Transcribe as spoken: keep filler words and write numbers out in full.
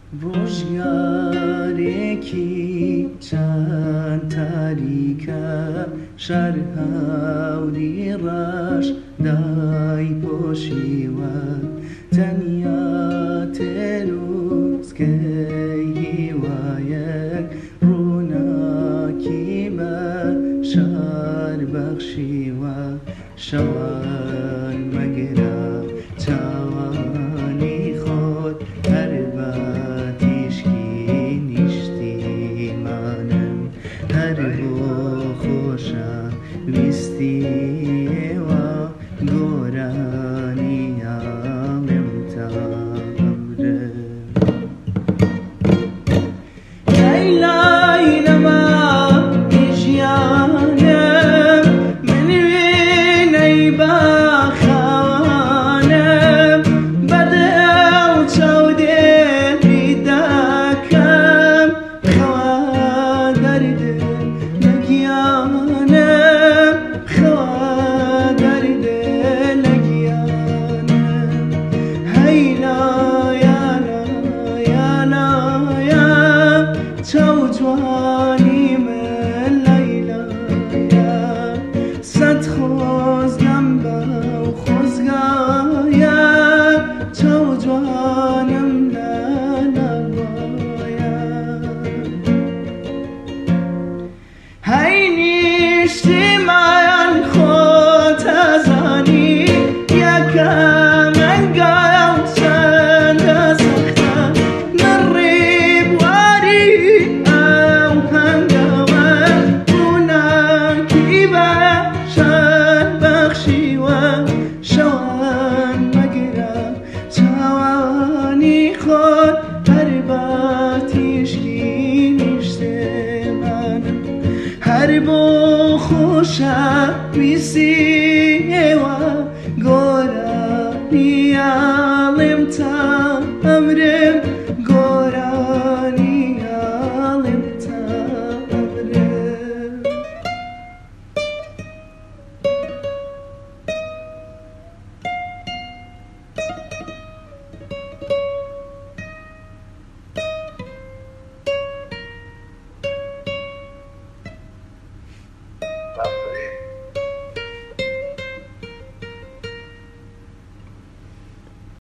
روزگارێکی چەند تاریکە شەر هەوری ڕەش دایپۆشیوە تەنیا تێروسکەی هیوایەک ڕووناکی بە شار بەخشیوە شەوان مەگرە چاوانی خۆت هەر بە تیشکی نیشتیمانم هەر بۆ خۆشە ویستیەوە گۆرانی ئامێم تا ئەمرم لای لای لەما ژیانم من وێنەی باخانم بەدەو چاودێری دەکەم خەوا دەردم لە گیانم خەوا دەردم لە گیانم هەی لایە لایە لایە چاو جوانی من لەیلایە سەد خۆزگەم بەو خۆزگایە چاو جوانم لە لەوایە هەی نیشتیمان خۆت ئەزانی یەکەم ئەنگایە و چەندە سەختە من ڕێبواری ئەو هەنگاوە ڕووناکی بە شەر بەخشیوە شەوان مەگرە چاوانی خۆت هەر بە تیشکی نیشتێمانم هەر بۆ خۆشە ویستیەوە گۆرانی ئاڵێم تا ئەمرم گۆرانی ئاڵێم تا ئەمرم